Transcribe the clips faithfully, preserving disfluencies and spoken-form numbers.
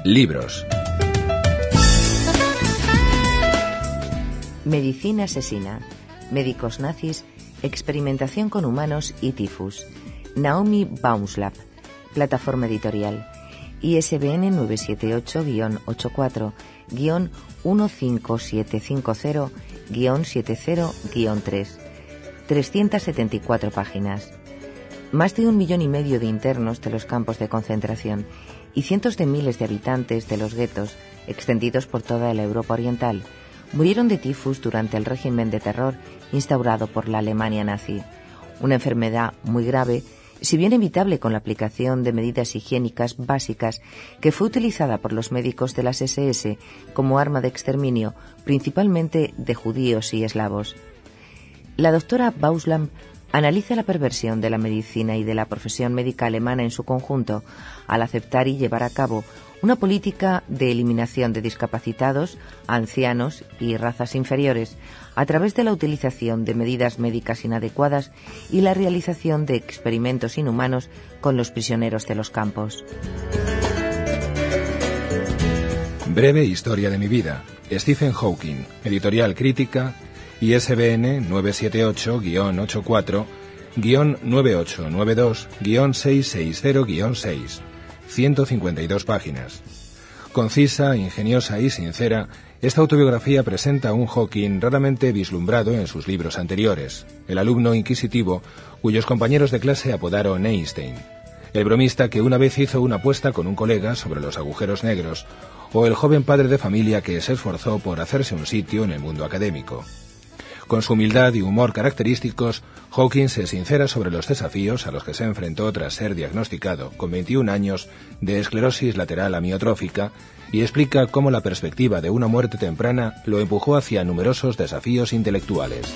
Libros. Medicina asesina, médicos nazis, experimentación con humanos y tifus. Naomi Bauslab, plataforma editorial. I S B N nueve siete ocho guion ochenta y cuatro guion uno cinco siete cinco cero guion setenta guion tres. trescientas setenta y cuatro páginas. Más de un millón y medio de internos de los campos de concentración y cientos de miles de habitantes de los guetos, extendidos por toda la Europa Oriental, murieron de tifus durante el régimen de terror instaurado por la Alemania nazi. Una enfermedad muy grave, si bien evitable con la aplicación de medidas higiénicas básicas, que fue utilizada por los médicos de las ese ese como arma de exterminio, principalmente de judíos y eslavos. La doctora Bauslab analiza la perversión de la medicina y de la profesión médica alemana en su conjunto al aceptar y llevar a cabo una política de eliminación de discapacitados, ancianos y razas inferiores a través de la utilización de medidas médicas inadecuadas y la realización de experimentos inhumanos con los prisioneros de los campos. Breve historia de mi vida. Stephen Hawking, editorial Crítica, I S B N nueve siete ocho guion ochenta y cuatro guion nueve ocho nueve dos guion seiscientos sesenta guion seis. ciento cincuenta y dos páginas. Concisa, ingeniosa y sincera, esta autobiografía presenta a un Hawking raramente vislumbrado en sus libros anteriores, el alumno inquisitivo cuyos compañeros de clase apodaron Einstein, el bromista que una vez hizo una apuesta con un colega sobre los agujeros negros, o el joven padre de familia que se esforzó por hacerse un sitio en el mundo académico. Con su humildad y humor característicos, Hawking se sincera sobre los desafíos a los que se enfrentó tras ser diagnosticado, con veintiún años, de esclerosis lateral amiotrófica y explica cómo la perspectiva de una muerte temprana lo empujó hacia numerosos desafíos intelectuales.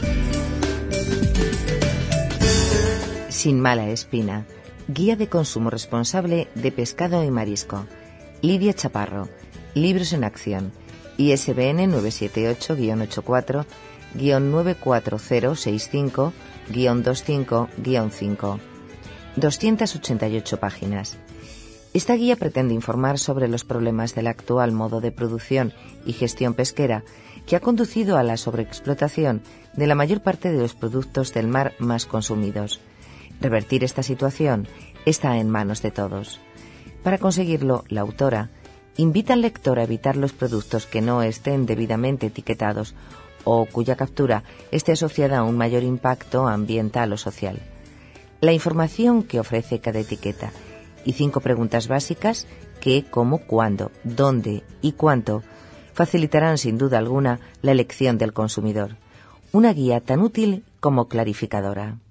Sin mala espina, guía de consumo responsable de pescado y marisco. Lidia Chaparro, libros en acción. I S B N nueve siete ocho guion ochenta y cuatro guion nueve cuatro cero seis cinco guion veinticinco guion cinco. doscientas ochenta y ocho páginas. Esta guía pretende informar sobre los problemas del actual modo de producción y gestión pesquera que ha conducido a la sobreexplotación de la mayor parte de los productos del mar más consumidos. Revertir esta situación está en manos de todos. Para conseguirlo, la autora invita al lector a evitar los productos que no estén debidamente etiquetados o cuya captura esté asociada a un mayor impacto ambiental o social. La información que ofrece cada etiqueta y cinco preguntas básicas qué, cómo, cuándo, dónde y cuánto facilitarán sin duda alguna la elección del consumidor. Una guía tan útil como clarificadora.